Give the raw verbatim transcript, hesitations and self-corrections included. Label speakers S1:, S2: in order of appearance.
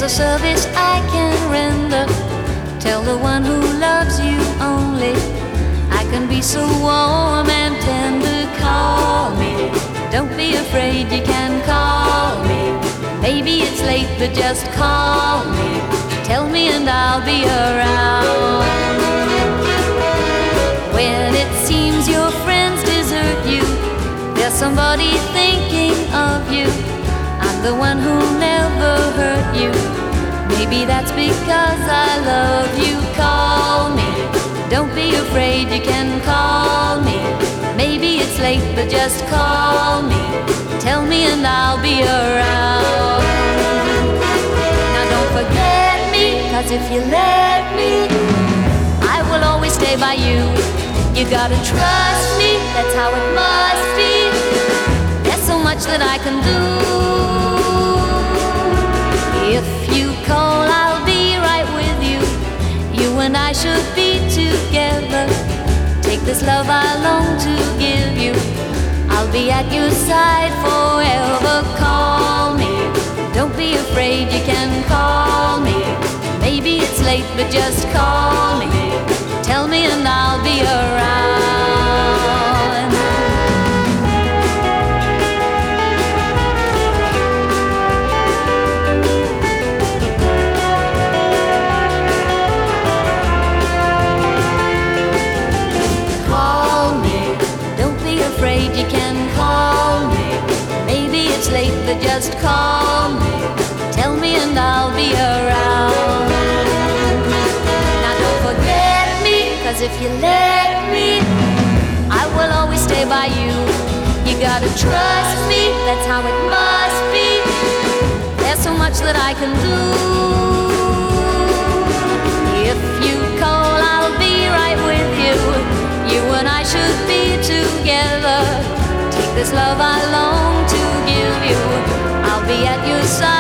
S1: service I can render. Tell the one who loves you only I can be so warm and tender. Call me, don't be afraid, you can call me. Maybe it's late, but just call me. Tell me and I'll be around. When it seems your friends desert you, there's somebody thinking of you. I'm the one who never hurt you. Maybe that's because I love you. Call me, don't be afraid, you can call me. Maybe it's late, but just call me. Tell me and I'll be around. Now don't forget me, 'cause if you let me, I will always stay by you. You gotta trust me, that's how it must be. There's so much that I can do. If you call, I'll be right with you. You and I should be together. Take this love I long to give you. I'll be at your side forever. Call me, don't be afraid, you can call me. Maybe it's late, but just call me. Tell me and I'll be around. Call me, don't be afraid, you can call me. Maybe it's late, but just call me. Tell me and I'll be around. Now don't forget me, 'cause if you let me, I will always stay by you. You gotta trust me, that's how it must be. There's so much that I can do. If you call, I'll be right with you. You and I should be together. Take this love I long to give you. I'll be at your side